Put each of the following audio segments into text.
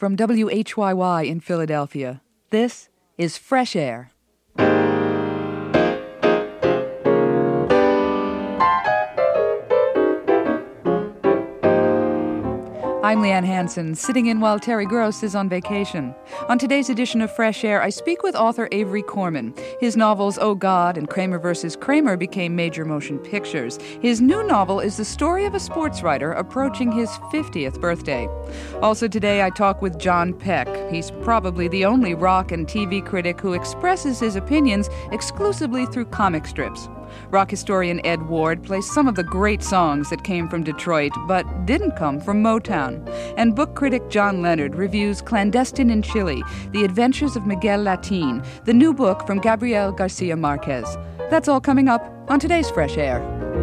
From WHYY in Philadelphia, this is Fresh Air. I'm Leanne Hansen, sitting in while Terry Gross is on vacation. On today's edition of Fresh Air, I speak with author Avery Corman. His novels Oh God and Kramer vs. Kramer became major motion pictures. His new novel is the story of a sports writer approaching his 50th birthday. Also today, I talk with John Peck. He's probably the only rock and TV critic who expresses his opinions exclusively through comic strips. Rock historian Ed Ward plays some of the great songs that came from Detroit, but didn't come from Motown. And book critic John Leonard reviews Clandestine in Chile, The Adventures of Miguel Latin, the new book from Gabriel Garcia Marquez. That's all coming up on today's Fresh Air.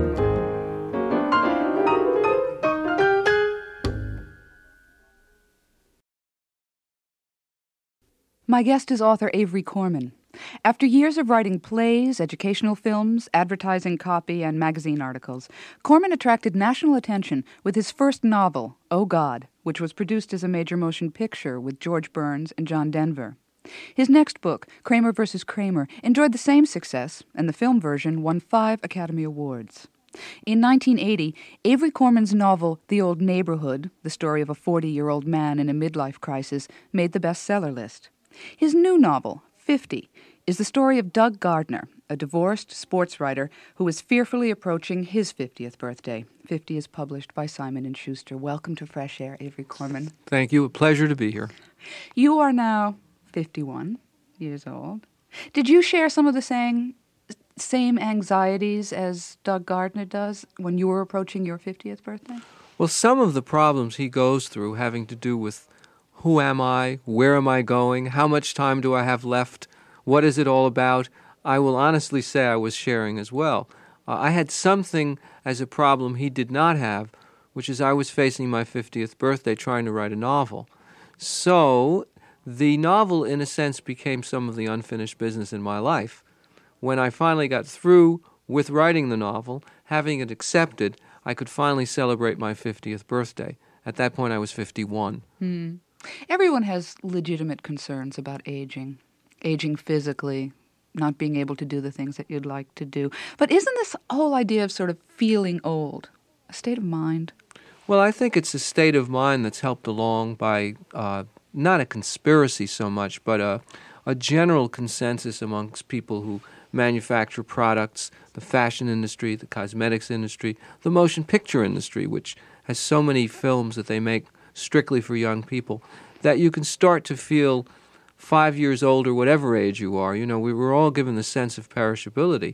My guest is author Avery Corman. After years of writing plays, educational films, advertising copy, and magazine articles, Corman attracted national attention with his first novel, Oh God, which was produced as a major motion picture with George Burns and John Denver. His next book, Kramer vs. Kramer, enjoyed the same success, and the film version won 5 Academy Awards. In 1980, Avery Corman's novel, The Old Neighborhood, the story of a 40-year-old man in a midlife crisis, made the bestseller list. His new novel, 50, is the story of Doug Gardner, a divorced sports writer who is fearfully approaching his 50th birthday. 50 is published by Simon & Schuster. Welcome to Fresh Air, Avery Corman. Thank you. A pleasure to be here. You are now 51 years old. Did you share some of the same anxieties as Doug Gardner does when you were approaching your 50th birthday? Well, some of the problems he goes through having to do with who am I, where am I going, how much time do I have left, what is it all about, I will honestly say I was sharing as well. I had something as a problem he did not have, which is I was facing my 50th birthday trying to write a novel. So the novel, in a sense, became some of the unfinished business in my life. When I finally got through with writing the novel, having it accepted, I could finally celebrate my 50th birthday. At that point, I was 51. Everyone has legitimate concerns about aging physically, not being able to do the things that you'd like to do. But isn't this whole idea of sort of feeling old a state of mind? Well, I think it's a state of mind that's helped along by not a conspiracy so much, but a general consensus amongst people who manufacture products, the fashion industry, the cosmetics industry, the motion picture industry, which has so many films that they make strictly for young people, that you can start to feel 5 years old or whatever age you are. You know, we were all given the sense of perishability.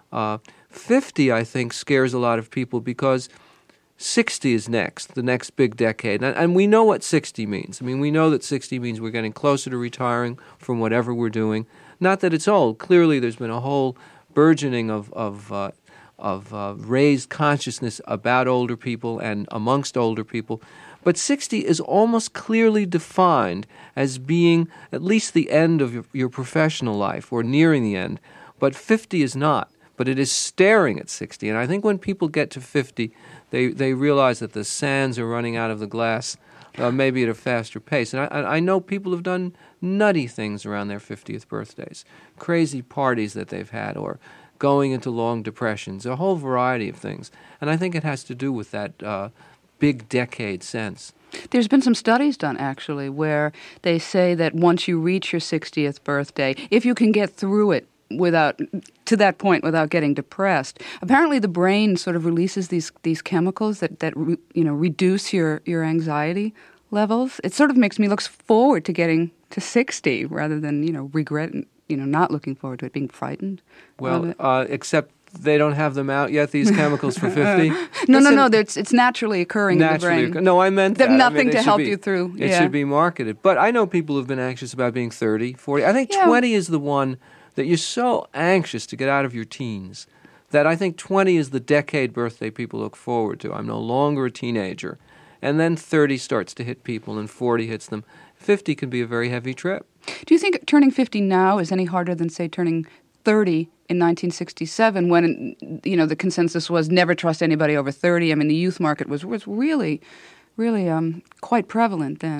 50, I think, scares a lot of people because 60 is next, the next big decade. And we know what 60 means. I mean, we know that 60 means we're getting closer to retiring from whatever we're doing. Not that it's old. Clearly, there's been a whole burgeoning of raised consciousness about older people and amongst older people. But 60 is almost clearly defined as being at least the end of your professional life or nearing the end. But 50 is not. But it is staring at 60. And I think when people get to 50, they realize that the sands are running out of the glass, maybe at a faster pace. And I know people have done nutty things around their 50th birthdays, crazy parties that they've had, or going into long depressions, a whole variety of things. And I think it has to do with that big decade sense. There's been some studies done, actually, where they say that once you reach your 60th birthday, if you can get through it to that point without getting depressed, apparently the brain sort of releases these chemicals that reduce your anxiety levels. It sort of makes me look forward to getting to 60 rather than, regret, not looking forward to it, being frightened. Well, except they don't have them out yet, these chemicals for 50? No, it's naturally occurring in the brain. No, I meant that. There's nothing to help you through. It should be marketed. But I know people who've been anxious about being 30, 40. I think 20 is the one that you're so anxious to get out of your teens that I think 20 is the decade birthday people look forward to. I'm no longer a teenager. And then 30 starts to hit people and 40 hits them. 50 can be a very heavy trip. Do you think turning 50 now is any harder than, say, turning 30 in 1967 when, the consensus was never trust anybody over 30? I mean, the youth market was really quite prevalent then.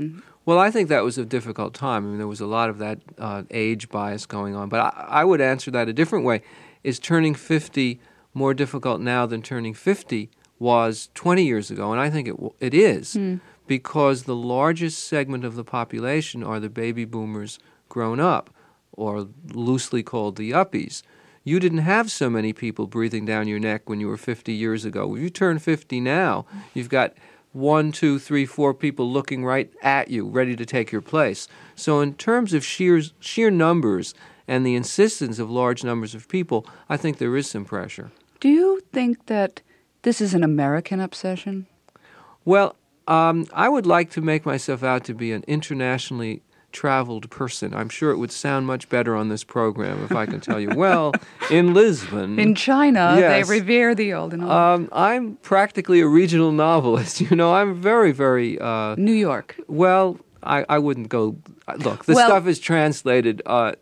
Well, I think that was a difficult time. I mean, there was a lot of that age bias going on. But I would answer that a different way. Is turning 50 more difficult now than turning 50 was 20 years ago? And I think it is, because the largest segment of the population are the baby boomers grown up, or loosely called the yuppies. You didn't have so many people breathing down your neck when you were 50 years ago. If you turn 50 now, you've got 1, 2, 3, 4 people looking right at you, ready to take your place. So in terms of sheer numbers and the insistence of large numbers of people, I think there is some pressure. Do you think that this is an American obsession? Well, I would like to make myself out to be an internationally traveled person. I'm sure it would sound much better on this program if I can tell you, well, in Lisbon. In China, yes, they revere the old and old. I'm practically a regional novelist. I'm very, very... New York. Well, I wouldn't go... Look, the stuff is translated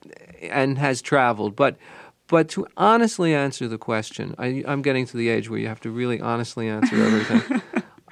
and has traveled, but to honestly answer the question, I'm getting to the age where you have to really honestly answer everything.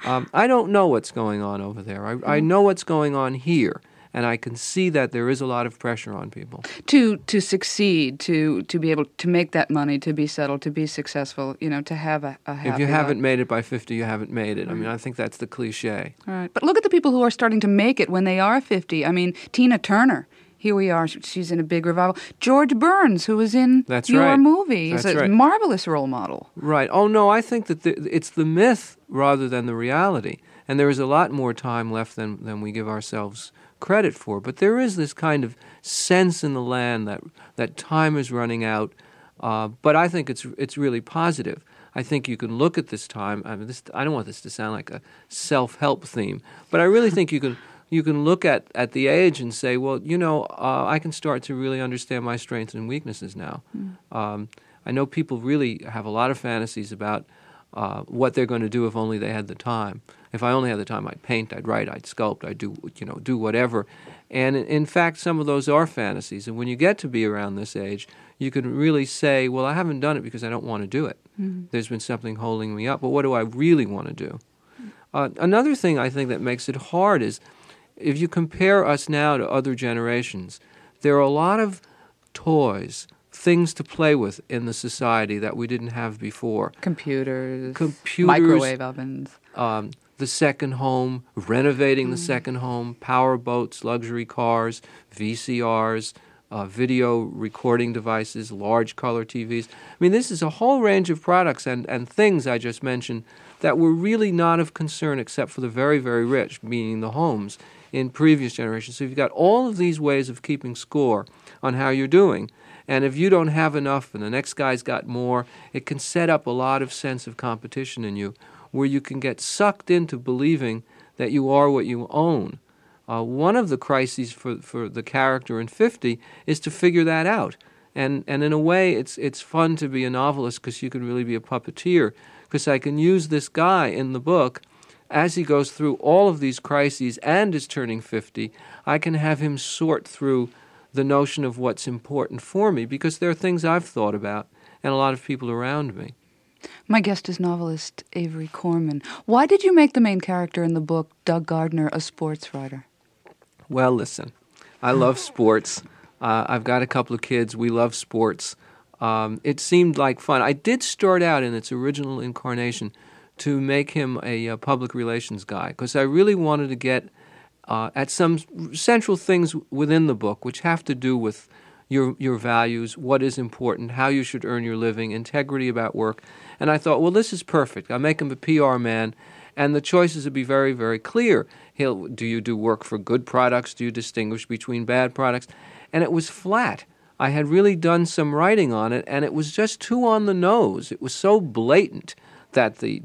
I don't know what's going on over there. I know what's going on here. And I can see that there is a lot of pressure on people. To succeed, to be able to make that money, to be settled, to be successful, to have a happy If you haven't life. made it by 50, you haven't made it. I mean, I think that's the cliche. All right. But look at the people who are starting to make it when they are 50. I mean, Tina Turner. Here we are. She's in a big revival. George Burns, who was in your movie. He's a marvelous role model. Right. Oh, no, I think that it's the myth rather than the reality. And there is a lot more time left than we give ourselves credit for. But there is this kind of sense in the land that time is running out. But I think it's really positive. I think you can look at this time. I mean, I don't want this to sound like a self-help theme, but I really think you can look at the age and say, well, I can start to really understand my strengths and weaknesses now. I know people really have a lot of fantasies about what they're going to do if only they had the time. If I only had the time, I'd paint, I'd write, I'd sculpt, I'd do whatever. And in fact, some of those are fantasies. And when you get to be around this age, you can really say, well, I haven't done it because I don't want to do it. Mm-hmm. There's been something holding me up. But what do I really want to do? Another thing I think that makes it hard is if you compare us now to other generations, there are a lot of toys, things to play with in the society that we didn't have before. Computers, microwave ovens. The second home, renovating the second home, power boats, luxury cars, VCRs, video recording devices, large color TVs. I mean, this is a whole range of products and things I just mentioned that were really not of concern except for the very, very rich, meaning the homes, in previous generations. So you've got all of these ways of keeping score on how you're doing. And if you don't have enough and the next guy's got more, it can set up a lot of sense of competition in you, where you can get sucked into believing that you are what you own. One of the crises for the character in 50 is to figure that out. And in a way, it's fun to be a novelist because you can really be a puppeteer, because I can use this guy in the book as he goes through all of these crises and is turning 50. I can have him sort through the notion of what's important for me, because there are things I've thought about and a lot of people around me. My guest is novelist Avery Corman. Why did you make the main character in the book, Doug Gardner, a sports writer? Well, listen, I love sports. I've got a couple of kids. We love sports. It seemed like fun. I did start out in its original incarnation to make him a public relations guy, because I really wanted to get at some central things within the book, which have to do with your values, what is important, how you should earn your living, integrity about work. And I thought, well, this is perfect. I'll make him a PR man, and the choices would be very, very clear. Do you do work for good products? Do you distinguish between bad products? And it was flat. I had really done some writing on it, and it was just too on the nose. It was so blatant that the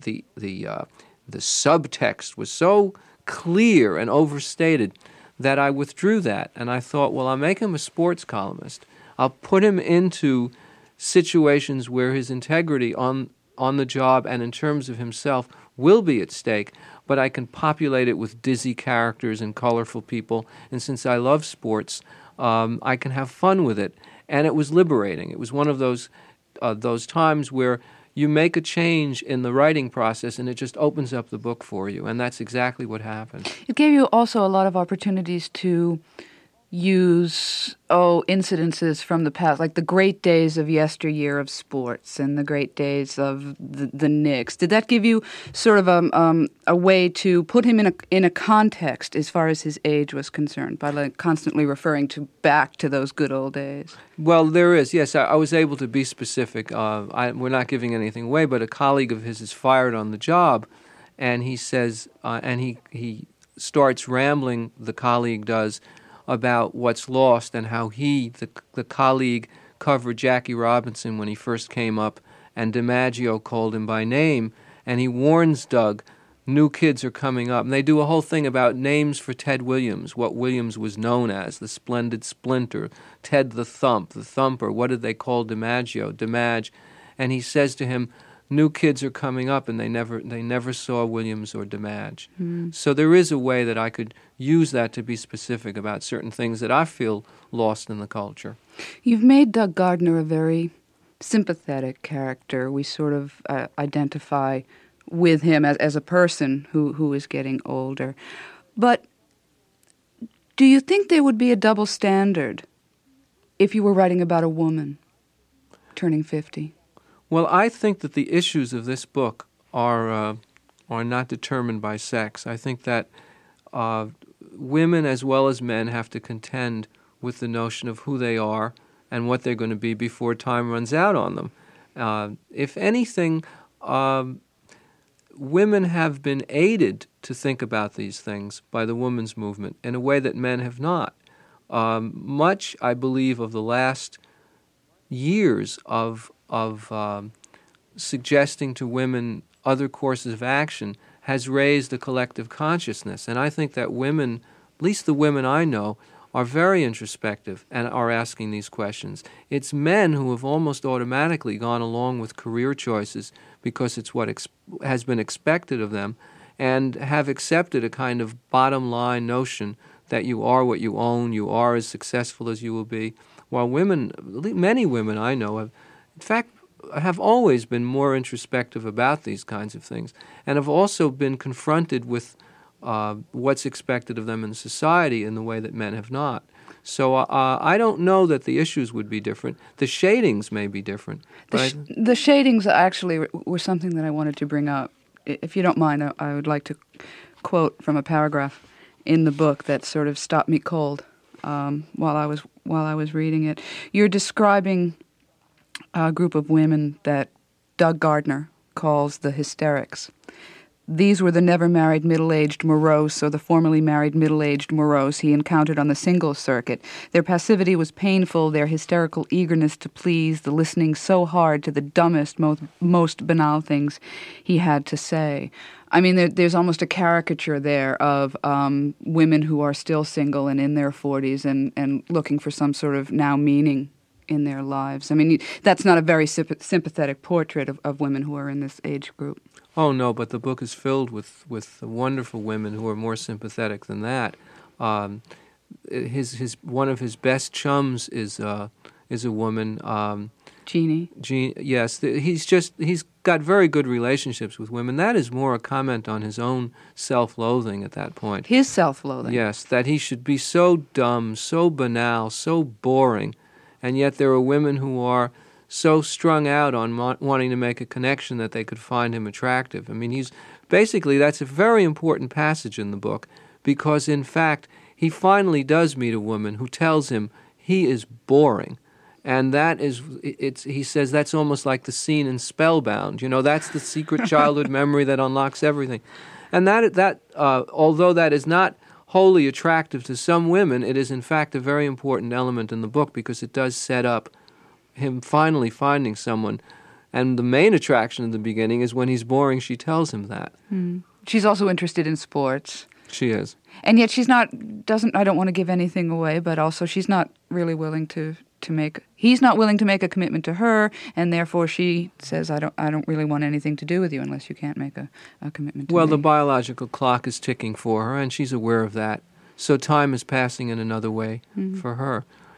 subtext was so clear and overstated that I withdrew that. And I thought, well, I'll make him a sports columnist. I'll put him into situations where his integrity on the job and in terms of himself will be at stake, but I can populate it with dizzy characters and colorful people. And since I love sports, I can have fun with it. And it was liberating. It was one of those times where you make a change in the writing process, and it just opens up the book for you. And that's exactly what happened. It gave you also a lot of opportunities to use, incidences from the past, like the great days of yesteryear of sports and the great days of the Knicks. Did that give you sort of a way to put him in a context as far as his age was concerned, by like constantly referring back to those good old days? Well, there is. Yes, I was able to be specific. We're not giving anything away, but a colleague of his is fired on the job, and he says, and he starts rambling, the colleague does, about what's lost and how the colleague, covered Jackie Robinson when he first came up, and DiMaggio called him by name, and he warns Doug, new kids are coming up. And they do a whole thing about names for Ted Williams, what Williams was known as, the Splendid Splinter, Ted the Thumper. What did they call DiMaggio? DiMag. And he says to him, new kids are coming up, and they never saw Williams or DiMag. So there is a way that I could use that to be specific about certain things that I feel lost in the culture. You've made Doug Gardner a very sympathetic character. We sort of identify with him as a person who is getting older. But do you think there would be a double standard if you were writing about a woman turning 50? Well, I think that the issues of this book are not determined by sex. I think that women as well as men have to contend with the notion of who they are and what they're going to be before time runs out on them. If anything, women have been aided to think about these things by the women's movement in a way that men have not. Much, I believe, of the last years of suggesting to women other courses of action has raised a collective consciousness. And I think that women, at least the women I know, are very introspective and are asking these questions. It's men who have almost automatically gone along with career choices because it's what has been expected of them, and have accepted a kind of bottom line notion that you are what you own, you are as successful as you will be. While women, many women I know, have always been more introspective about these kinds of things, and have also been confronted with what's expected of them in society in the way that men have not. So I don't know that the issues would be different. The shadings may be different. The shadings actually were something that I wanted to bring up. If you don't mind, I would like to quote from a paragraph in the book that sort of stopped me cold while I was reading it. You're describing a group of women that Doug Gardner calls the hysterics. These were the never-married middle-aged morose or the formerly married middle-aged morose he encountered on the singles circuit. Their passivity was painful, their hysterical eagerness to please, the listening so hard to the dumbest, most banal things he had to say. I mean, there's almost a caricature there of women who are still single and in their 40s and looking for some sort of now meaning in their lives. I mean, that's not a very sympathetic portrait of women who are in this age group. Oh, no, but the book is filled with wonderful women who are more sympathetic than that. One of his best chums is a woman. Jeannie. Yes, he's got very good relationships with women. That is more a comment on his own self-loathing at that point. His self-loathing. Yes, that he should be so dumb, so banal, so boring, and yet there are women who are so strung out on wanting to make a connection that they could find him attractive. I mean, that's a very important passage in the book, because in fact he finally does meet a woman who tells him he is boring. And he says that's almost like the scene in Spellbound. You know, that's the secret childhood memory that unlocks everything. And that although that is not wholly attractive to some women, it is in fact a very important element in the book, because it does set up him finally finding someone. And the main attraction in the beginning is when he's boring, she tells him that. She's also interested in sports. She is. And yet I don't want to give anything away, but also she's not really willing he's not willing to make a commitment to her, and therefore she says, I don't really want anything to do with you unless you can't make a commitment to me. Well, the biological clock is ticking for her, and she's aware of that. So time is passing in another way for her.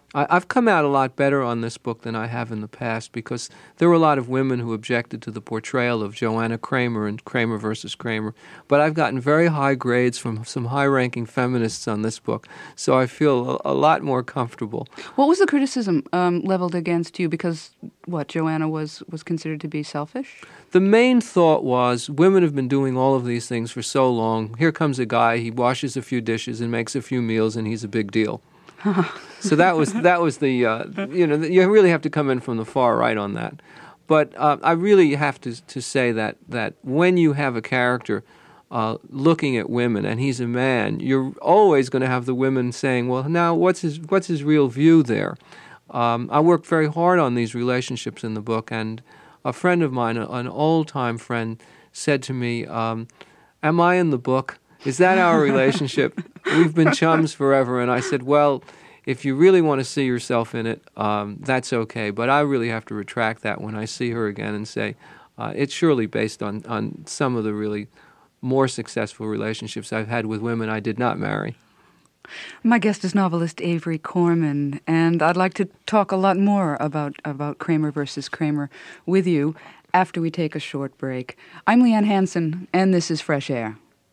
I've come out a lot better on this book than I have in the past because there were a lot of women who objected to the portrayal of Joanna Kramer in Kramer versus Kramer. But I've gotten very high grades from some high-ranking feminists on this book, so I feel a lot more comfortable. What was the criticism leveled against you? Because, Joanna was considered to be selfish? The main thought was women have been doing all of these things for so long. Here comes a guy, he washes a few dishes and makes a few meals, and he's a big deal. So that was the you really have to come in from the far right on that. But I really have to say that when you have a character looking at women and he's a man, you're always going to have the women saying, well, now what's his real view there? I worked very hard on these relationships in the book, and a friend of mine, an old-time friend, said to me, am I in the book? Is that our relationship? We've been chums forever. And I said, well, if you really want to see yourself in it, that's okay. But I really have to retract that when I see her again and say, it's surely based on some of the really more successful relationships I've had with women I did not marry. My guest is novelist Avery Corman, and I'd like to talk a lot more about Kramer versus Kramer with you after we take a short break. I'm Leanne Hansen, and this is Fresh Air.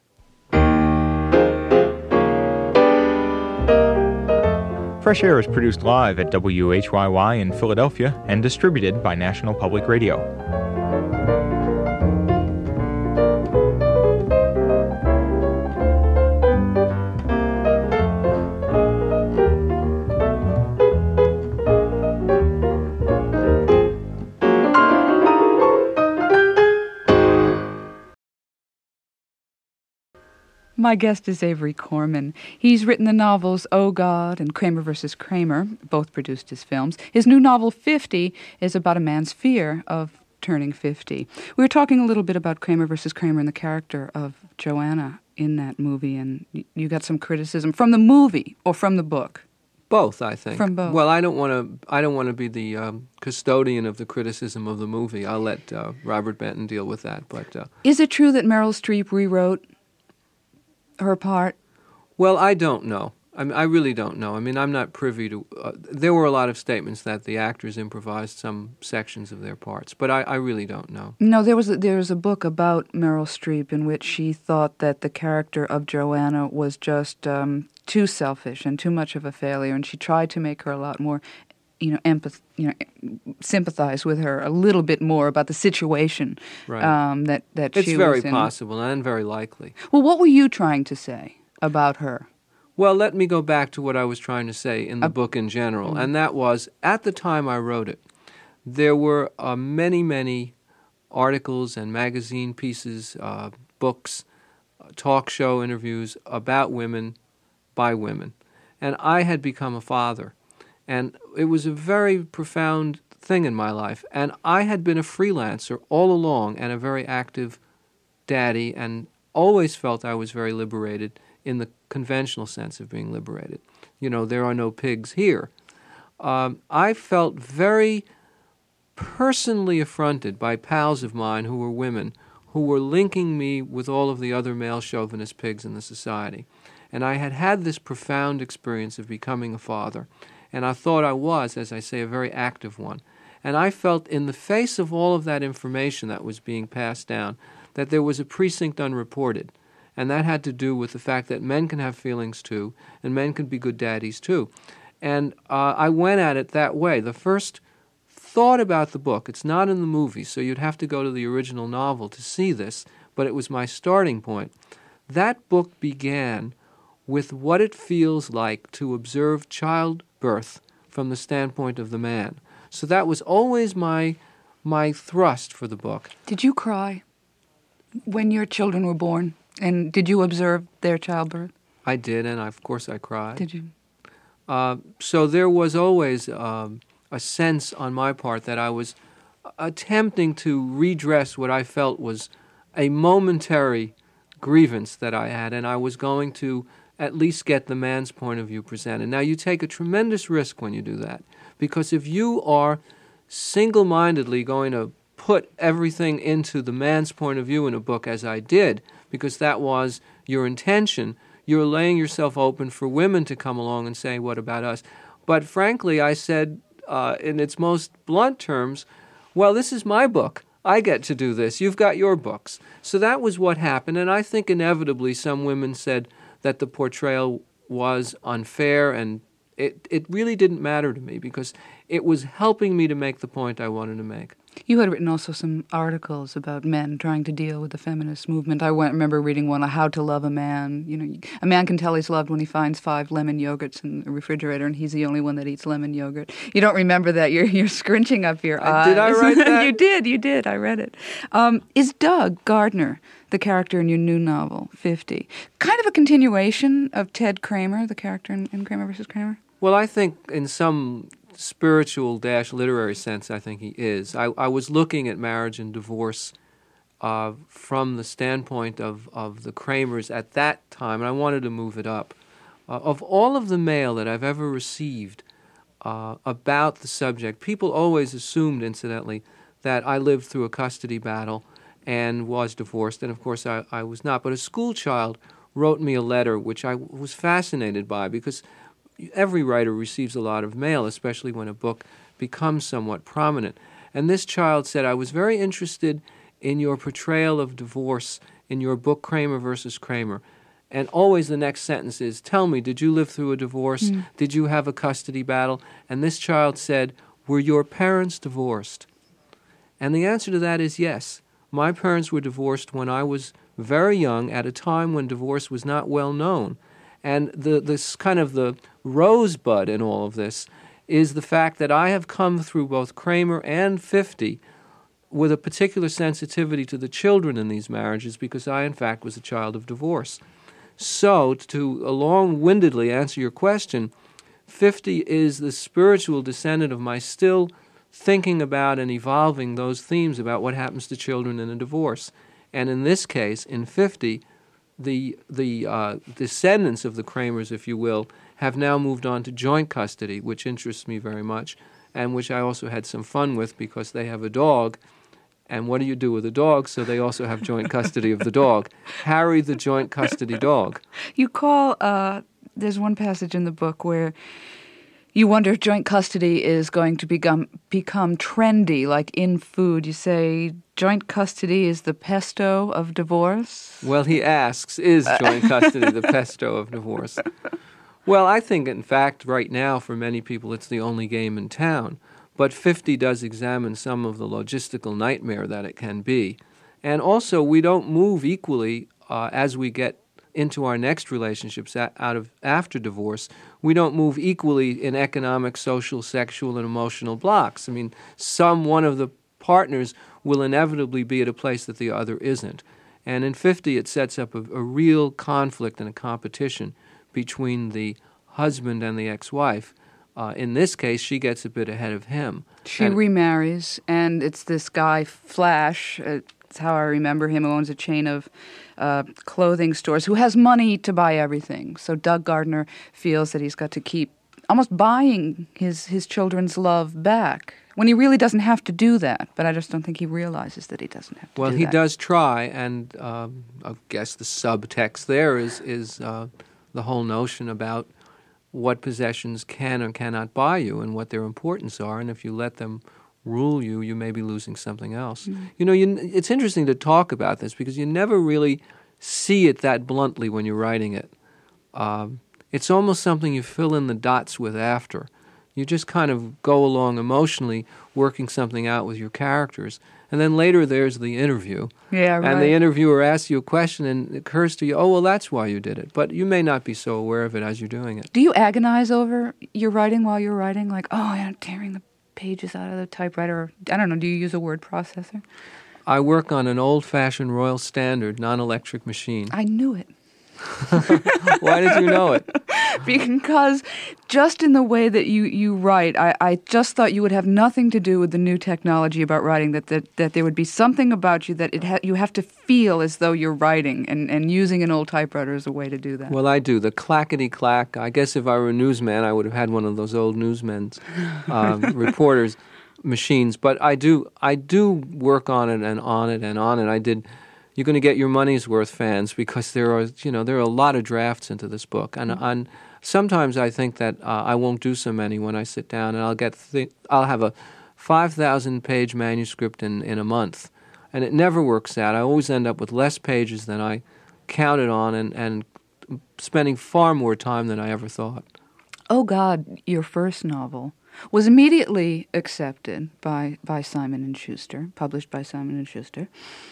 Fresh Air is produced live at WHYY in Philadelphia and distributed by National Public Radio. My guest is Avery Corman. He's written the novels Oh God and Kramer versus Kramer, both produced as films. His new novel, 50, is about a man's fear of turning 50. We were talking a little bit about Kramer versus Kramer and the character of Joanna in that movie, and you got some criticism from the movie or from the book? Both, I think. From both. Well, I don't want to be the custodian of the criticism of the movie. I'll let Robert Benton deal with that. But is it true that Meryl Streep rewrote her part? Well, I don't know. I really don't know. I mean, I'm not privy to... there were a lot of statements that the actors improvised some sections of their parts, but I really don't know. No, there was a book about Meryl Streep in which she thought that the character of Joanna was just too selfish and too much of a failure, and she tried to make her a lot more, sympathize with her a little bit more about the situation right. that it's she was in. It's very possible and very likely. Well, what were you trying to say about her? Well, let me go back to what I was trying to say in the book in general, and that was, at the time I wrote it, there were many, many articles and magazine pieces, books, talk show interviews about women by women. And I had become a father, and it was a very profound thing in my life. And I had been a freelancer all along and a very active daddy, and always felt I was very liberated in the conventional sense of being liberated. There are no pigs here. I felt very personally affronted by pals of mine who were women, who were linking me with all of the other male chauvinist pigs in the society. And I had this profound experience of becoming a father, and I thought I was, as I say, a very active one. And I felt in the face of all of that information that was being passed down that there was a precinct unreported. And that had to do with the fact that men can have feelings too, and men can be good daddies too. And I went at it that way. The first thought about the book, it's not in the movie, so you'd have to go to the original novel to see this, but it was my starting point. That book began with what it feels like to observe childbirth from the standpoint of the man. So that was always my thrust for the book. Did you cry when your children were born? And did you observe their childbirth? I did, and of course I cried. Did you? So there was always a sense on my part that I was attempting to redress what I felt was a momentary grievance that I had, and I was going to at least get the man's point of view presented. Now, you take a tremendous risk when you do that, because if you are single-mindedly going to put everything into the man's point of view in a book, as I did, because that was your intention, you're laying yourself open for women to come along and say, what about us? But frankly, I said, in its most blunt terms, well, this is my book. I get to do this. You've got your books. So that was what happened, and I think inevitably some women said that the portrayal was unfair, and it really didn't matter to me because it was helping me to make the point I wanted to make. You had written also some articles about men trying to deal with the feminist movement. I remember reading one on how to love a man. You know, a man can tell he's loved when he finds 5 lemon yogurts in the refrigerator, and he's the only one that eats lemon yogurt. You don't remember that? You're scrunching up your eyes. Did I write that? You did. I read it. Is Doug Gardner, the character in your new novel, 50, kind of a continuation of Ted Kramer, the character in Kramer versus Kramer? Well, I think in some spiritual-literary sense, I think he is. I was looking at marriage and divorce from the standpoint of the Kramers at that time, and I wanted to move it up. Of all of the mail that I've ever received about the subject, people always assumed, incidentally, that I lived through a custody battle and was divorced, and of course I was not. But a school child wrote me a letter which I was fascinated by because every writer receives a lot of mail, especially when a book becomes somewhat prominent. And this child said, I was very interested in your portrayal of divorce in your book Kramer versus Kramer. And always the next sentence is, tell me, did you live through a divorce? Did you have a custody battle? And this child said, were your parents divorced? And the answer to that is yes. My parents were divorced when I was very young, at a time when divorce was not well known. And this kind of the rosebud in all of this is the fact that I have come through both Kramer and 50 with a particular sensitivity to the children in these marriages because I, in fact, was a child of divorce. So, to long-windedly answer your question, 50 is the spiritual descendant of my still thinking about and evolving those themes about what happens to children in a divorce. And in this case, in 50, the descendants of the Kramers, if you will, have now moved on to joint custody, which interests me very much, and which I also had some fun with because they have a dog. And what do you do with a dog? So they also have joint custody of the dog. Harry the joint custody dog. You call, there's one passage in the book where you wonder if joint custody is going to become trendy, like in food. You say joint custody is the pesto of divorce? Well, he asks, is joint custody the pesto of divorce? Well, I think, in fact, right now, for many people, it's the only game in town. But 50 does examine some of the logistical nightmare that it can be. And also, we don't move equally as we get into our next relationships after divorce. We don't move equally in economic, social, sexual, and emotional blocks. I mean, one of the partners will inevitably be at a place that the other isn't. And in 50, it sets up a real conflict and a competition between the husband and the ex-wife. In this case, she gets a bit ahead of him. She remarries, and it's this guy, Flash, it's how I remember him, who owns a chain of clothing stores, who has money to buy everything. So Doug Gardner feels that he's got to keep almost buying his children's love back, when he really doesn't have to do that. But I just don't think he realizes that he doesn't have to do that. Well, he does try, and I guess the subtext there is the whole notion about what possessions can or cannot buy you and what their importance are, and if you let them rule you, you may be losing something else. Mm-hmm. You know, it's interesting to talk about this because you never really see it that bluntly when you're writing it. It's almost something you fill in the dots with after. You just kind of go along emotionally working something out with your characters. And then later there's the interview. Yeah, right. And the interviewer asks you a question and it occurs to you, oh, well, that's why you did it. But you may not be so aware of it as you're doing it. Do you agonize over your writing while you're writing? Like, oh, I'm tearing the pages out of the typewriter. I don't know, do you use a word processor? I work on an old-fashioned Royal Standard non-electric machine. I knew it. Why did you know it? Because just in the way that you write, I just thought you would have nothing to do with the new technology about writing, that there would be something about you that you have to feel as though you're writing, and using an old typewriter is a way to do that. Well, I do. The clackety-clack. I guess if I were a newsman, I would have had one of those old newsmen's reporters machines. But I do work on it and on it and on it. I did. You're going to get your money's worth, fans, because there are a lot of drafts into this book. And sometimes I think that I won't do so many when I sit down, and I'll have a 5,000-page manuscript in a month, and it never works out. I always end up with less pages than I counted on, and spending far more time than I ever thought. Oh God, your first novel was immediately accepted by Simon & Schuster, published by Simon & Schuster,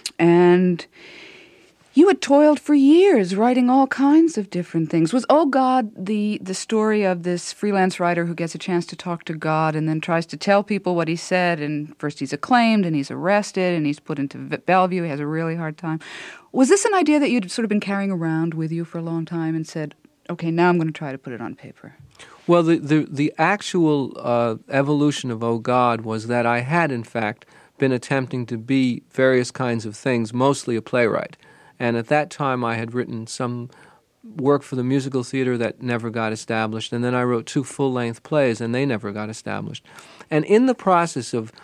and you had toiled for years writing all kinds of different things. Was Oh God the story of this freelance writer who gets a chance to talk to God and then tries to tell people what he said, and first he's acclaimed and he's arrested and he's put into Bellevue, he has a really hard time. Was this an idea that you'd sort of been carrying around with you for a long time and said, okay, now I'm going to try to put it on paper? Well, the actual evolution of Oh God was that I had, in fact, been attempting to be various kinds of things, mostly a playwright. And at that time, I had written some work for the musical theater that never got established, and then I wrote 2 full-length plays, and they never got established. And in the process of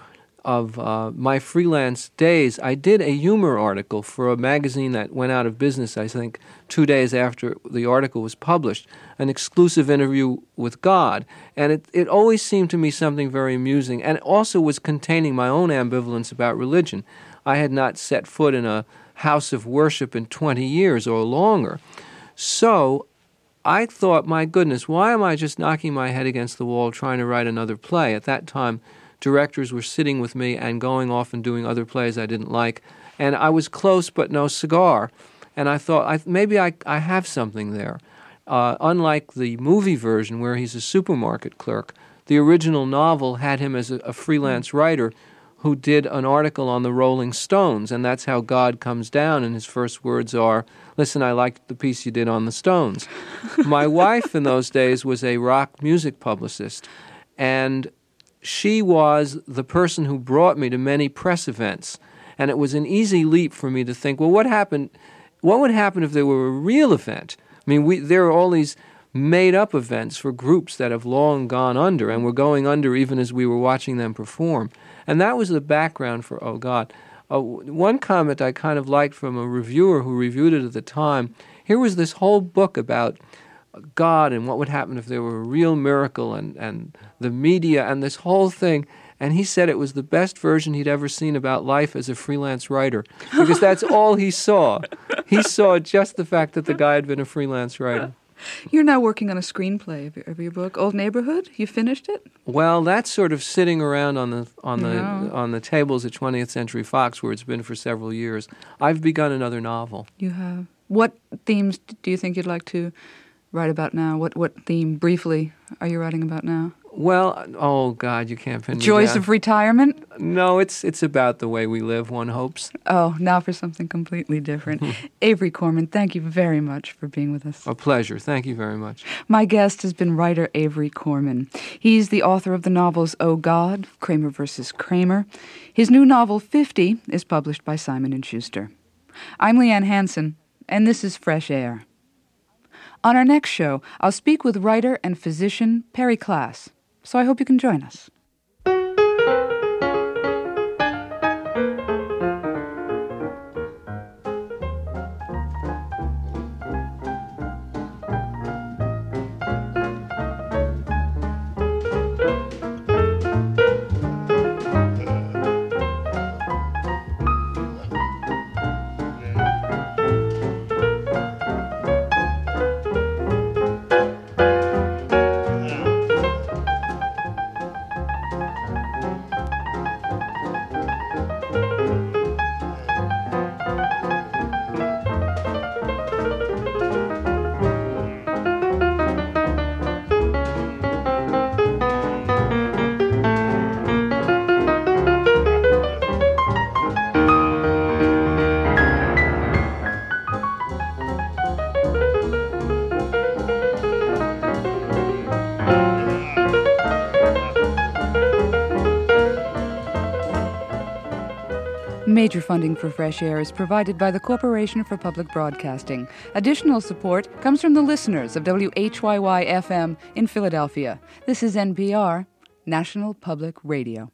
my freelance days, I did a humor article for a magazine that went out of business, I think, 2 days after the article was published, an exclusive interview with God. And it always seemed to me something very amusing, and it also was containing my own ambivalence about religion. I had not set foot in a house of worship in 20 years or longer. So I thought, my goodness, why am I just knocking my head against the wall trying to write another play? At that time, directors were sitting with me and going off and doing other plays I didn't like, and I was close but no cigar. And I thought, maybe I have something there. Unlike the movie version where he's a supermarket clerk, the original novel had him as a freelance writer who did an article on the Rolling Stones, and that's how God comes down, and his first words are, listen, I liked the piece you did on the Stones. My wife in those days was a rock music publicist, and she was the person who brought me to many press events, and it was an easy leap for me to think, well, what would happen if there were a real event? I mean, there are all these made-up events for groups that have long gone under, and were going under even as we were watching them perform. And that was the background for Oh God. One comment I kind of liked from a reviewer who reviewed it at the time, here was this whole book about God and what would happen if there were a real miracle and the media and this whole thing. And he said it was the best version he'd ever seen about life as a freelance writer, because that's all he saw. He saw just the fact that the guy had been a freelance writer. You're now working on a screenplay of your book, Old Neighborhood. You finished it? Well, that's sort of sitting around on the tables at 20th Century Fox, where it's been for several years. I've begun another novel. You have. What themes do you think you'd like to write about now? What theme, briefly, are you writing about now? Well, oh God, you can't pin me Joys down. of retirement? No, it's about the way we live, one hopes. Oh, now for something completely different. Avery Corman, thank you very much for being with us. A pleasure. Thank you very much. My guest has been writer Avery Corman. He's the author of the novels Oh God, Kramer vs. Kramer. His new novel, 50, is published by Simon & Schuster. I'm Leanne Hansen, and this is Fresh Air. On our next show, I'll speak with writer and physician Perry Klass. So I hope you can join us. Major funding for Fresh Air is provided by the Corporation for Public Broadcasting. Additional support comes from the listeners of WHYY-FM in Philadelphia. This is NPR, National Public Radio.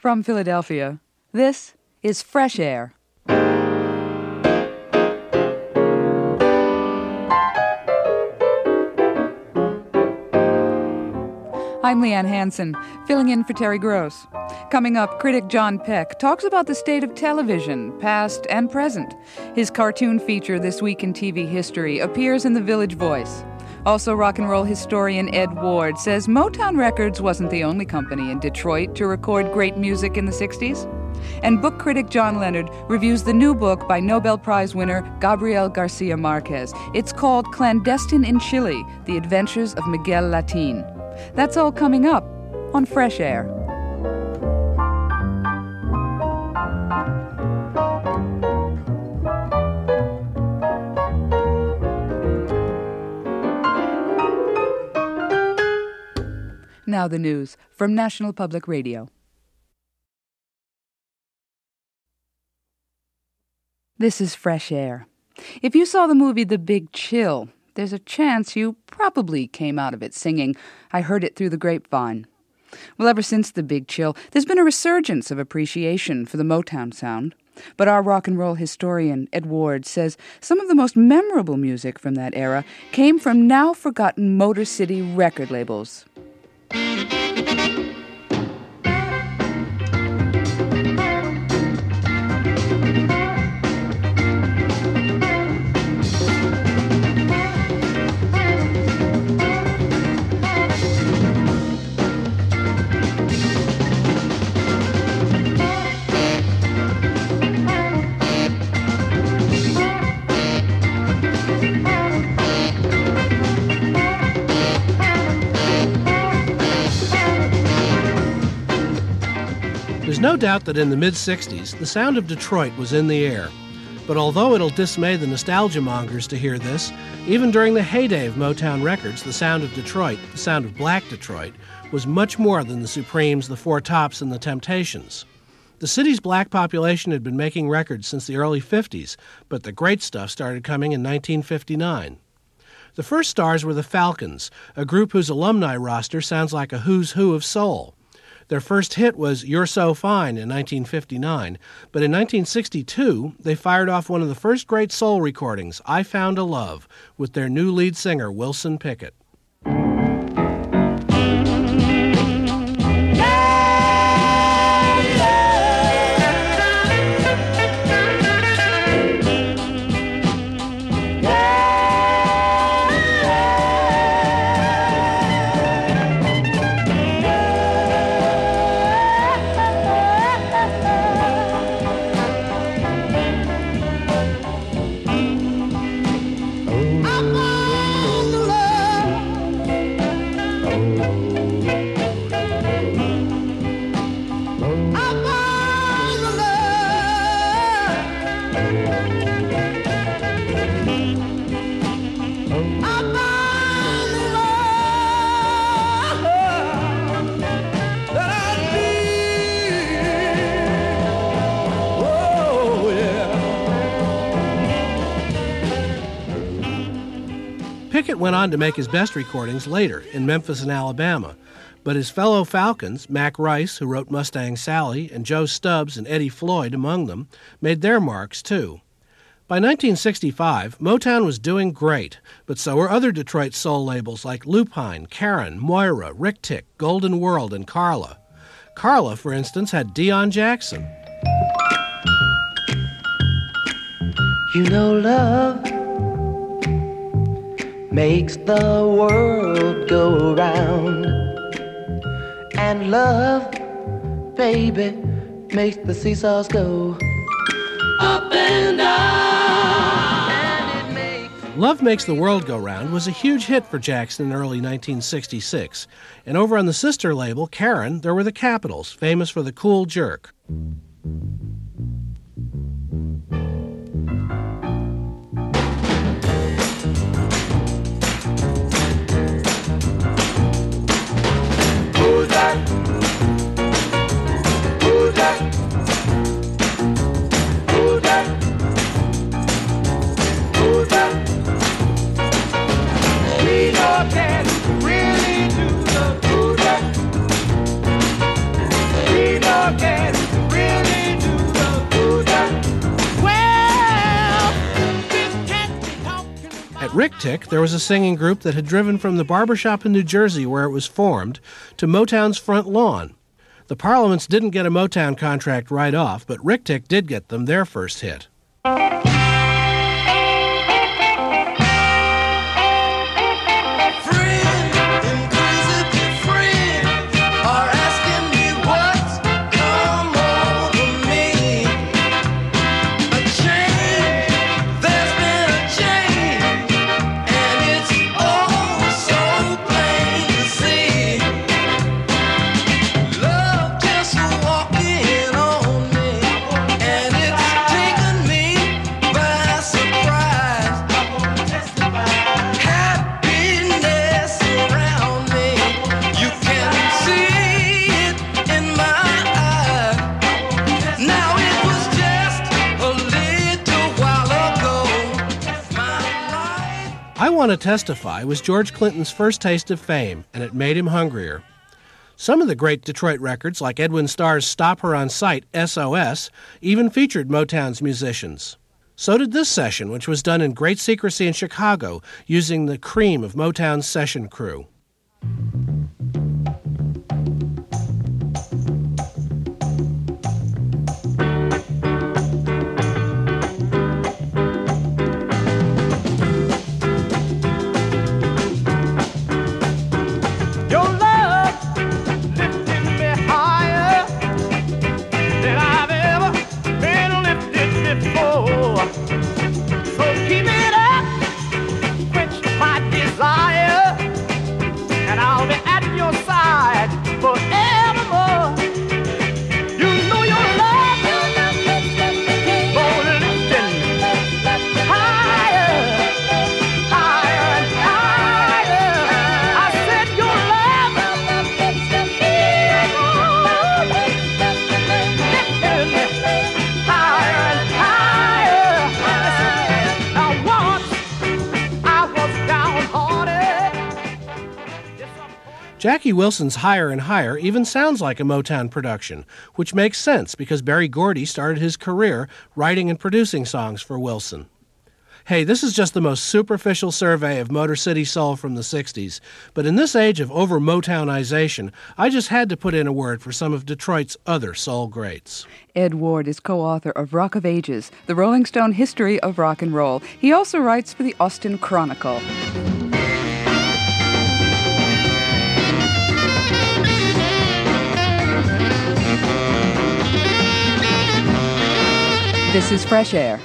From Philadelphia, this is Fresh Air. I'm Leanne Hansen, filling in for Terry Gross. Coming up, critic John Peck talks about the state of television, past and present. His cartoon feature, This Week in TV History, appears in The Village Voice. Also, rock and roll historian Ed Ward says Motown Records wasn't the only company in Detroit to record great music in the 60s. And book critic John Leonard reviews the new book by Nobel Prize winner Gabriel Garcia Marquez. It's called Clandestine in Chile, The Adventures of Miguel Latin. That's all coming up on Fresh Air. Now the news from National Public Radio. This is Fresh Air. If you saw the movie The Big Chill, there's a chance you probably came out of it singing, "I Heard It Through the Grapevine." Well, ever since The Big Chill, there's been a resurgence of appreciation for the Motown sound. But our rock and roll historian, Ed Ward, says some of the most memorable music from that era came from now-forgotten Motor City record labels. There's no doubt that in the mid-'60s, the sound of Detroit was in the air. But although it'll dismay the nostalgia mongers to hear this, even during the heyday of Motown Records, the sound of Detroit, the sound of Black Detroit, was much more than the Supremes, the Four Tops, and the Temptations. The city's black population had been making records since the early 50s, but the great stuff started coming in 1959. The first stars were the Falcons, a group whose alumni roster sounds like a who's who of soul. Their first hit was You're So Fine in 1959, but in 1962, they fired off one of the first great soul recordings, I Found a Love, with their new lead singer, Wilson Pickett. Pickett went on to make his best recordings later in Memphis and Alabama, but his fellow Falcons, Mac Rice, who wrote Mustang Sally, and Joe Stubbs and Eddie Floyd among them, made their marks too. By 1965, Motown was doing great, but so were other Detroit soul labels like Lupine, Karen, Moira, Rick Tick, Golden World, and Carla. Carla, for instance, had Deion Jackson. You know love makes the world go round, and love, baby, makes the seesaws go up and down. And it makes Love Makes the World Go Round was a huge hit for Jackson in early 1966, and over on the sister label, Karen, there were the Capitals, famous for the Cool Jerk. okay. Rick Tick, there was a singing group that had driven from the barbershop in New Jersey where it was formed to Motown's front lawn. The Parliaments didn't get a Motown contract right off, but Rick Tick did get them their first hit. I Want to Testify was George Clinton's first taste of fame, and it made him hungrier. Some of the great Detroit records, like Edwin Starr's Stop Her on Sight, SOS, even featured Motown's musicians. So did this session, which was done in great secrecy in Chicago, using the cream of Motown's session crew. Jackie Wilson's Higher and Higher even sounds like a Motown production, which makes sense because Berry Gordy started his career writing and producing songs for Wilson. Hey, this is just the most superficial survey of Motor City Soul from the 60s, but in this age of over-Motownization, I just had to put in a word for some of Detroit's other soul greats. Ed Ward is co-author of Rock of Ages, the Rolling Stone History of Rock and Roll. He also writes for the Austin Chronicle. This is Fresh Air.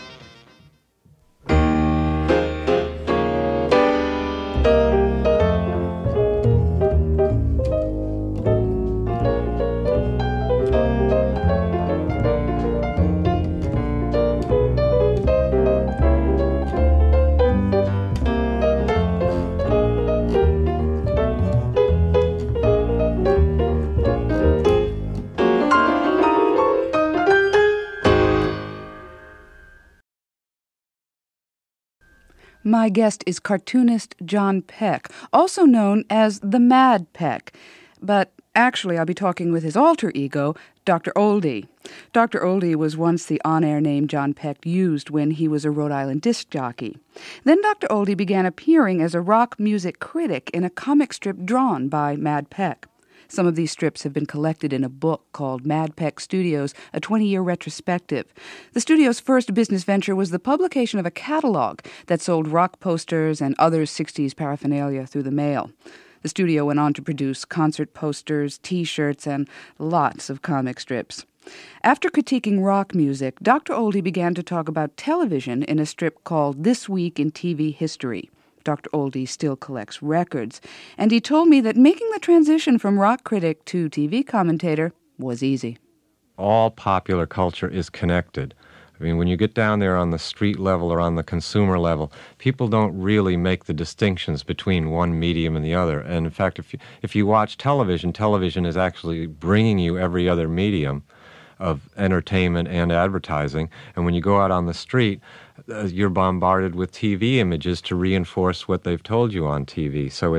My guest is cartoonist John Peck, also known as the Mad Peck. But actually, I'll be talking with his alter ego, Dr. Oldie. Dr. Oldie was once the on-air name John Peck used when he was a Rhode Island disc jockey. Then Dr. Oldie began appearing as a rock music critic in a comic strip drawn by Mad Peck. Some of these strips have been collected in a book called Mad Peck Studios, a 20-year retrospective. The studio's first business venture was the publication of a catalog that sold rock posters and other 60s paraphernalia through the mail. The studio went on to produce concert posters, T-shirts, and lots of comic strips. After critiquing rock music, Dr. Oldie began to talk about television in a strip called This Week in TV History. Dr. Oldie still collects records, and he told me that making the transition from rock critic to TV commentator was easy. All popular culture is connected. I mean, when you get down there on the street level or on the consumer level, people don't really make the distinctions between one medium and the other. And in fact, if you watch television, television is actually bringing you every other medium of entertainment and advertising. And when you go out on the street, you're bombarded with TV images to reinforce what they've told you on TV. So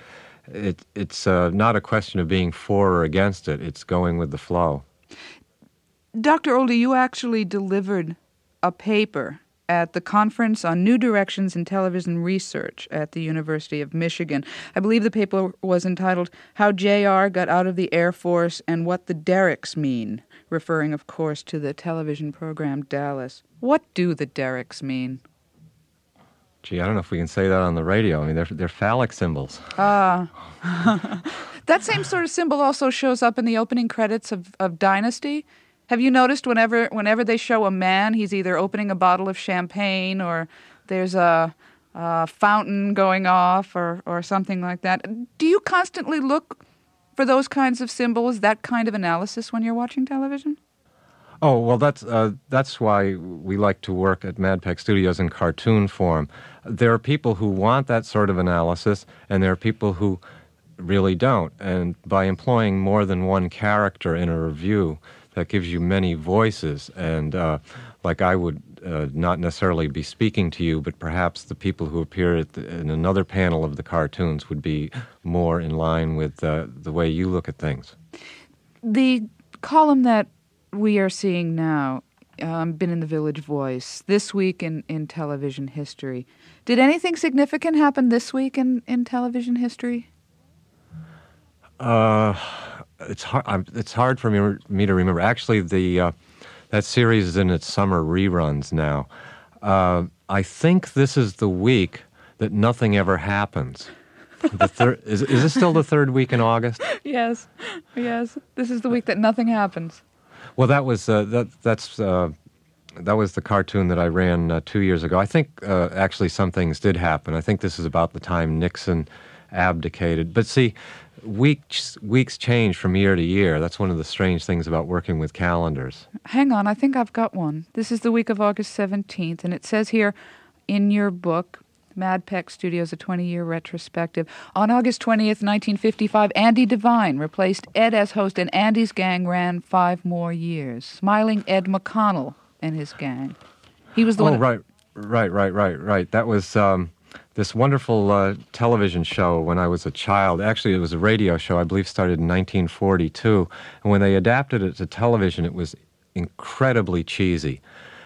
it's not a question of being for or against it. It's going with the flow. Dr. Oldie, you actually delivered a paper at the Conference on New Directions in Television Research at the University of Michigan. I believe the paper was entitled How J.R. Got Out of the Air Force and What the Derricks Mean, referring, of course, to the television program Dallas. What do the Derricks mean? Gee, I don't know if we can say that on the radio. I mean, they're phallic symbols. That same sort of symbol also shows up in the opening credits of Dynasty. Have you noticed whenever they show a man, he's either opening a bottle of champagne or there's a fountain going off or something like that? Do you constantly look for those kinds of symbols, that kind of analysis when you're watching television? Oh, well, that's why we like to work at MadPack Studios in cartoon form. There are people who want that sort of analysis, and there are people who really don't. And by employing more than one character in a review, that gives you many voices. And like I would not necessarily be speaking to you, but perhaps the people who appear in another panel of the cartoons would be more in line with the way you look at things. The column that we are seeing now, been in the Village Voice, this week in television history. Did anything significant happen this week in television history? It's hard for me to remember. Actually, that series is in its summer reruns now. I think this is the week that nothing ever happens. Is this still the third week in August? Yes. This is the week that nothing happens. Well, that was that was the cartoon that I ran 2 years ago. I think actually some things did happen. I think this is about the time Nixon abdicated. But see, weeks change from year to year. That's one of the strange things about working with calendars. Hang on, I think I've got one. This is the week of August 17th, and it says here in your book, MadPack Studios, a 20-year retrospective. On August 20th, 1955, Andy Devine replaced Ed as host, and Andy's gang ran 5 more years. Smiling Ed McConnell and his gang. He was the one... Right. That was this wonderful television show when I was a child. Actually, it was a radio show, I believe started in 1942. And when they adapted it to television, it was incredibly cheesy.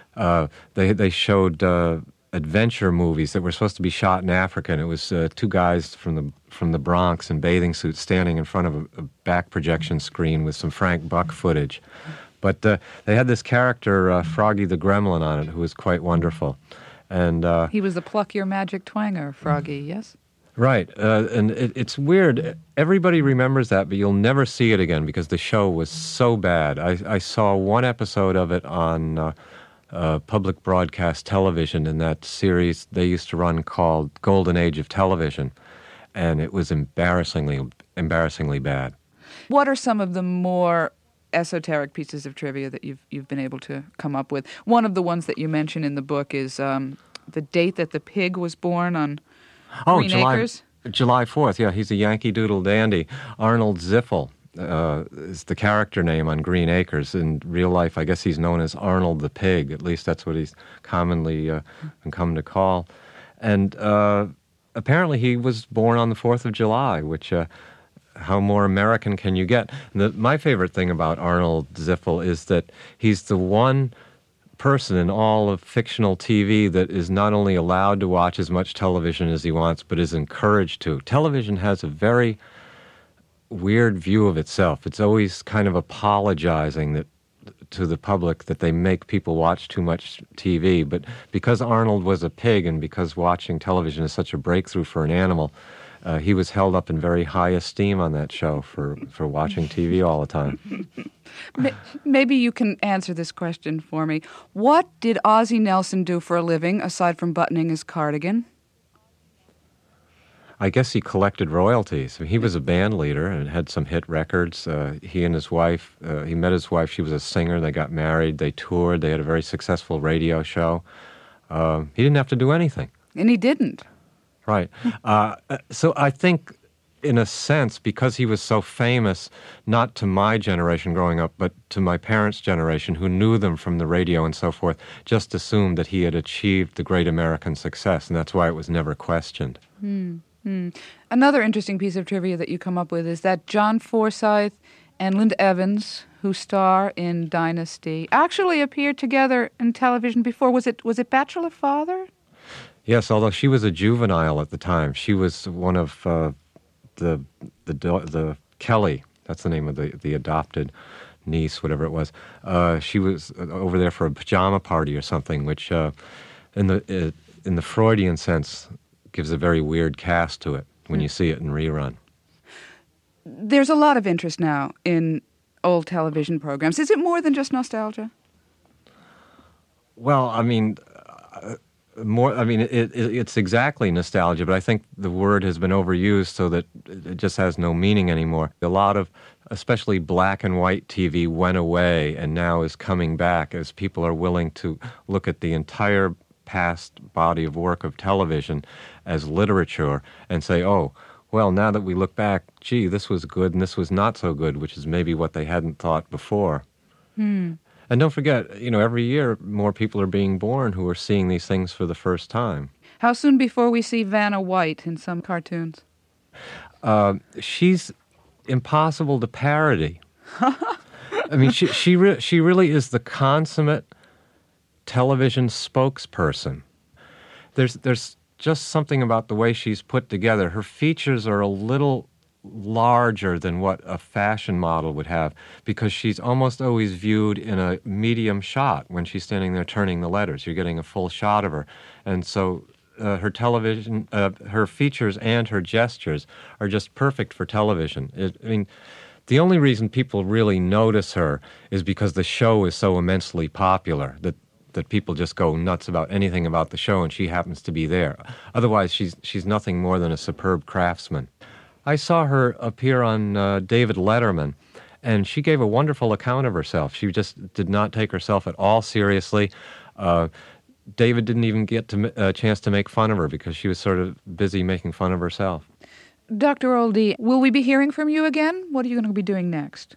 They showed... adventure movies that were supposed to be shot in Africa, and it was 2 guys from the Bronx in bathing suits standing in front of a back projection screen with some Frank Buck footage. But they had this character, Froggy the Gremlin, on it, who was quite wonderful. And he was the Pluck Your Magic Twanger, Froggy, yes? Right, and it's weird. Everybody remembers that, but you'll never see it again because the show was so bad. I saw one episode of it on... public broadcast television in that series they used to run called Golden Age of Television, and it was embarrassingly bad. What are some of the more esoteric pieces of trivia that you've been able to come up with? One of the ones that you mention in the book is the date that the pig was born on Green Acres. July 4th, yeah, he's a Yankee Doodle dandy. Arnold Ziffel is the character name on Green Acres. In real life, I guess he's known as Arnold the Pig. At least that's what he's commonly come to call. And apparently he was born on the 4th of July, which how more American can you get? My favorite thing about Arnold Ziffel is that he's the one person in all of fictional TV that is not only allowed to watch as much television as he wants, but is encouraged to. Television has a very weird view of itself. It's always kind of apologizing to the public that they make people watch too much TV. But because Arnold was a pig and because watching television is such a breakthrough for an animal, he was held up in very high esteem on that show for watching TV all the time. Maybe you can answer this question for me. What did Ozzie Nelson do for a living aside from buttoning his cardigan? I guess he collected royalties. He was a band leader and had some hit records. He and his wife, he met his wife, she was a singer, they got married, they toured, they had a very successful radio show. He didn't have to do anything. And he didn't. Right. So I think, in a sense, because he was so famous, not to my generation growing up, but to my parents' generation, who knew them from the radio and so forth, just assumed that he had achieved the great American success, and that's why it was never questioned. Another interesting piece of trivia that you come up with is that John Forsythe and Linda Evans, who star in Dynasty, actually appeared together in television before. Was it Bachelor Father? Yes, although she was a juvenile at the time. She was one of the Kelly. That's the name of the adopted niece, whatever it was. She was over there for a pajama party or something, which in the Freudian sense gives a very weird cast to it when you see it in rerun. There's a lot of interest now in old television programs. Is it more than just nostalgia? Well, I mean, it's exactly nostalgia, but I think the word has been overused so that it just has no meaning anymore. A lot of, especially black and white TV, went away and now is coming back as people are willing to look at the entire past body of work of television as literature and say, oh, well, now that we look back, gee, this was good and this was not so good, which is maybe what they hadn't thought before. And don't forget, every year more people are being born who are seeing these things for the first time. How soon before we see Vanna White in some cartoons? She's impossible to parody. I mean, she really is the consummate television spokesperson. There's just something about the way she's put together. Her features are a little larger than what a fashion model would have because she's almost always viewed in a medium shot when she's standing there turning the letters. You're getting a full shot of her. And so her television, her features and her gestures are just perfect for television. The only reason people really notice her is because the show is so immensely popular that people just go nuts about anything about the show, and she happens to be there. Otherwise, she's nothing more than a superb craftsman. I saw her appear on David Letterman, and she gave a wonderful account of herself. She just did not take herself at all seriously. David didn't even get a chance to make fun of her because she was sort of busy making fun of herself. Dr. Oldie, will we be hearing from you again? What are you going to be doing next?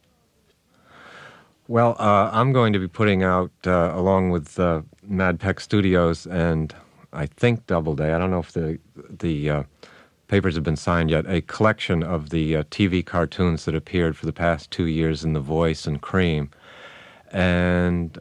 Well, I'm going to be putting out, along with MadPeck Studios and I think Doubleday, I don't know if the papers have been signed yet, a collection of the TV cartoons that appeared for the past 2 years in The Voice and Cream. And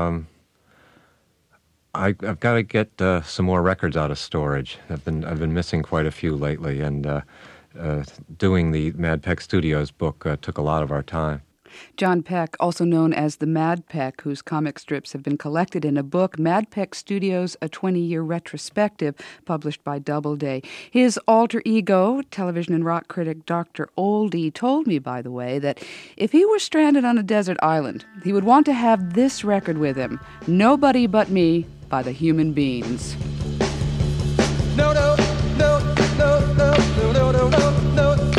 I've got to get some more records out of storage. I've been missing quite a few lately, and doing the MadPeck Studios book took a lot of our time. John Peck, also known as the Mad Peck, whose comic strips have been collected in a book, MadPeck Studios, a 20-year retrospective, published by Doubleday. His alter ego, television and rock critic Dr. Oldie, told me, by the way, that if he were stranded on a desert island, he would want to have this record with him, Nobody But Me by the Human Beings. No, no, no, no, no, no, no, no, no, no.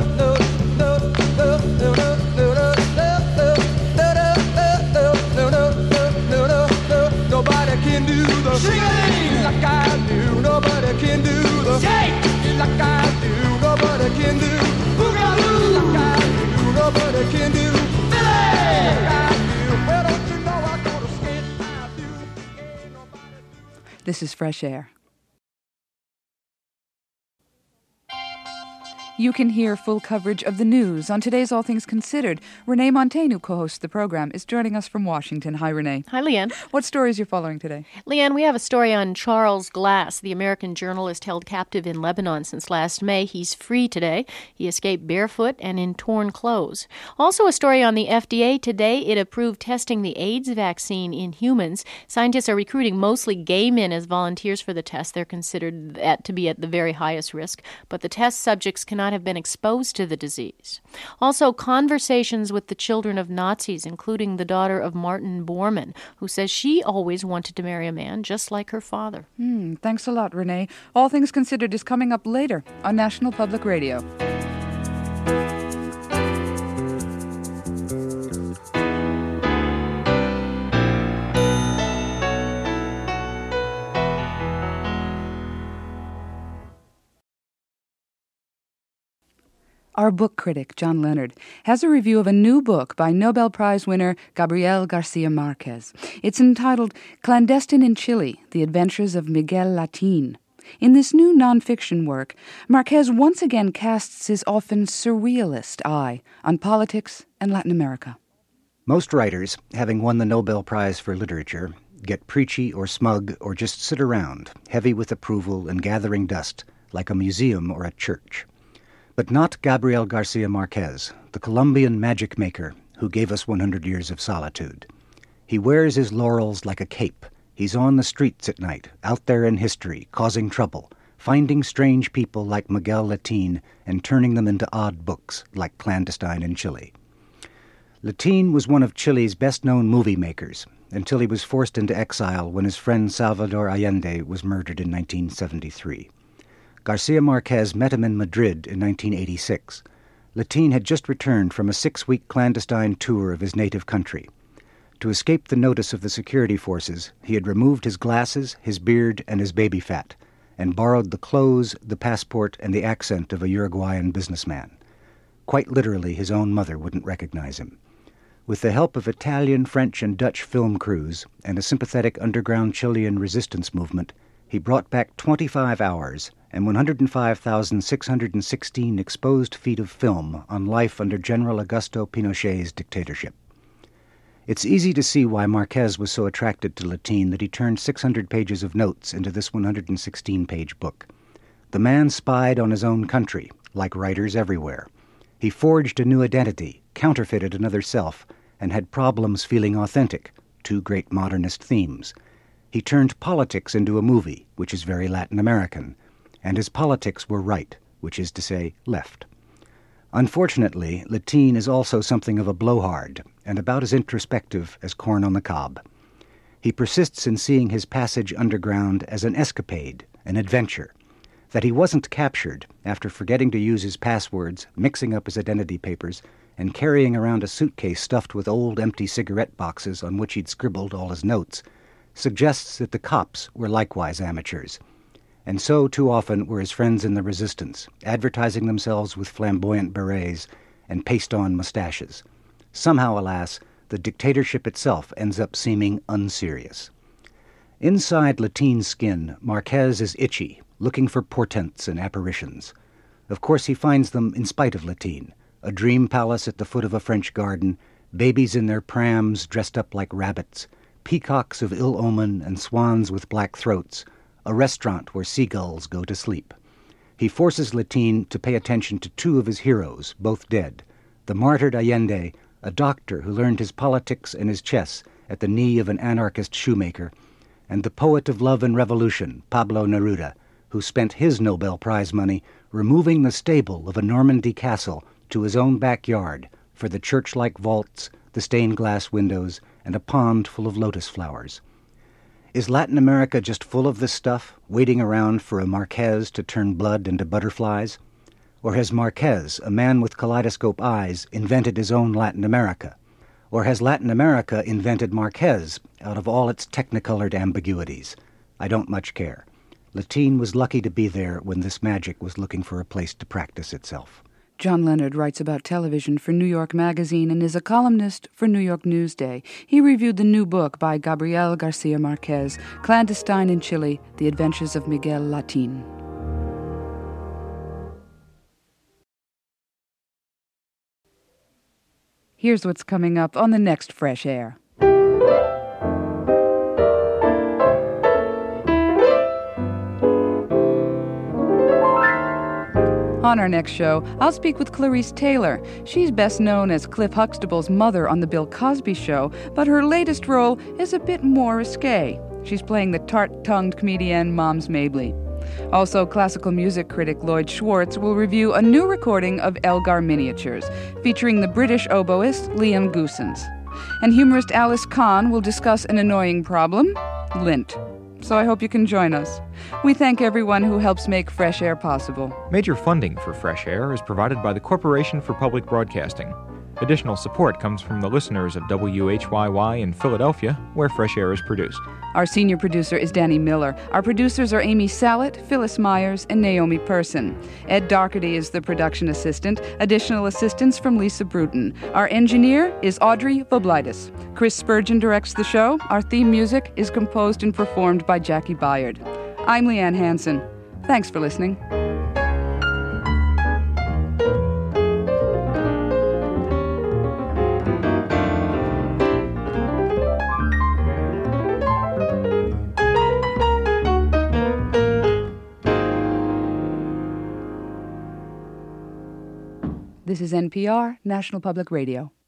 Nobody can do the shake like I do. Nobody can do the shake like I do. Nobody can do boogaloo like I do. Nobody can do Philly like I do. Well, don't you know I go to skate? I do. Ain't nobody do. This is Fresh Air. You can hear full coverage of the news on today's All Things Considered. Renee Montagne, who co-hosts the program, is joining us from Washington. Hi, Renee. Hi, Leanne. What stories you're following today? Leanne, we have a story on Charles Glass, the American journalist held captive in Lebanon since last May. He's free today. He escaped barefoot and in torn clothes. Also a story on the FDA today. It approved testing the AIDS vaccine in humans. Scientists are recruiting mostly gay men as volunteers for the test. They're considered that to be at the very highest risk, but the test subjects cannot have been exposed to the disease. Also, conversations with the children of Nazis, including the daughter of Martin Bormann, who says she always wanted to marry a man just like her father. Thanks a lot, Renee. All Things Considered is coming up later on National Public Radio. Our book critic, John Leonard, has a review of a new book by Nobel Prize winner Gabriel Garcia Marquez. It's entitled Clandestine in Chile, The Adventures of Miguel Latin. In this new nonfiction work, Marquez once again casts his often surrealist eye on politics and Latin America. Most writers, having won the Nobel Prize for Literature, get preachy or smug or just sit around, heavy with approval and gathering dust, like a museum or a church. But not Gabriel Garcia Marquez, the Colombian magic maker who gave us 100 Years of Solitude. He wears his laurels like a cape. He's on the streets at night, out there in history, causing trouble, finding strange people like Miguel Latín and turning them into odd books like Clandestine in Chile. Latín was one of Chile's best-known movie makers until he was forced into exile when his friend Salvador Allende was murdered in 1973. Garcia Marquez met him in Madrid in 1986. Latín had just returned from a 6-week clandestine tour of his native country. To escape the notice of the security forces, he had removed his glasses, his beard, and his baby fat, and borrowed the clothes, the passport, and the accent of a Uruguayan businessman. Quite literally, his own mother wouldn't recognize him. With the help of Italian, French, and Dutch film crews and a sympathetic underground Chilean resistance movement, he brought back 25 hours and 105,616 exposed feet of film on life under General Augusto Pinochet's dictatorship. It's easy to see why Marquez was so attracted to Latín that he turned 600 pages of notes into this 116-page book. The man spied on his own country, like writers everywhere. He forged a new identity, counterfeited another self, and had problems feeling authentic, two great modernist themes. He turned politics into a movie, which is very Latin American, and his politics were right, which is to say, left. Unfortunately, Latín is also something of a blowhard, and about as introspective as corn on the cob. He persists in seeing his passage underground as an escapade, an adventure, that he wasn't captured after forgetting to use his passwords, mixing up his identity papers, and carrying around a suitcase stuffed with old empty cigarette boxes on which he'd scribbled all his notes, suggests that the cops were likewise amateurs. And so, too often, were his friends in the resistance, advertising themselves with flamboyant berets and paste-on mustaches. Somehow, alas, the dictatorship itself ends up seeming unserious. Inside Latín's skin, Marquez is itchy, looking for portents and apparitions. Of course, he finds them in spite of Latín, a dream palace at the foot of a French garden, babies in their prams dressed up like rabbits, peacocks of ill omen and swans with black throats, a restaurant where seagulls go to sleep. He forces Latín to pay attention to two of his heroes, both dead, the martyred Allende, a doctor who learned his politics and his chess at the knee of an anarchist shoemaker, and the poet of love and revolution, Pablo Neruda, who spent his Nobel Prize money removing the stable of a Normandy castle to his own backyard for the church-like vaults, the stained glass windows, and a pond full of lotus flowers. Is Latin America just full of this stuff, waiting around for a Marquez to turn blood into butterflies? Or has Marquez, a man with kaleidoscope eyes, invented his own Latin America? Or has Latin America invented Marquez out of all its technicolored ambiguities? I don't much care. Latín was lucky to be there when this magic was looking for a place to practice itself. John Leonard writes about television for New York Magazine and is a columnist for New York Newsday. He reviewed the new book by Gabriel Garcia Marquez, Clandestine in Chile, The Adventures of Miguel Latín. Here's what's coming up on the next Fresh Air. On our next show, I'll speak with Clarice Taylor. She's best known as Cliff Huxtable's mother on The Bill Cosby Show, but her latest role is a bit more risque. She's playing the tart-tongued comedienne Moms Mabley. Also, classical music critic Lloyd Schwartz will review a new recording of Elgar Miniatures, featuring the British oboist Liam Goosens. And humorist Alice Kahn will discuss an annoying problem, lint. So I hope you can join us. We thank everyone who helps make Fresh Air possible. Major funding for Fresh Air is provided by the Corporation for Public Broadcasting. Additional support comes from the listeners of WHYY in Philadelphia, where Fresh Air is produced. Our senior producer is Danny Miller. Our producers are Amy Sallett, Phyllis Myers, and Naomi Person. Ed Doherty is the production assistant. Additional assistance from Lisa Bruton. Our engineer is Audrey Voblitis. Chris Spurgeon directs the show. Our theme music is composed and performed by Jackie Byard. I'm Leanne Hansen. Thanks for listening. This is NPR, National Public Radio.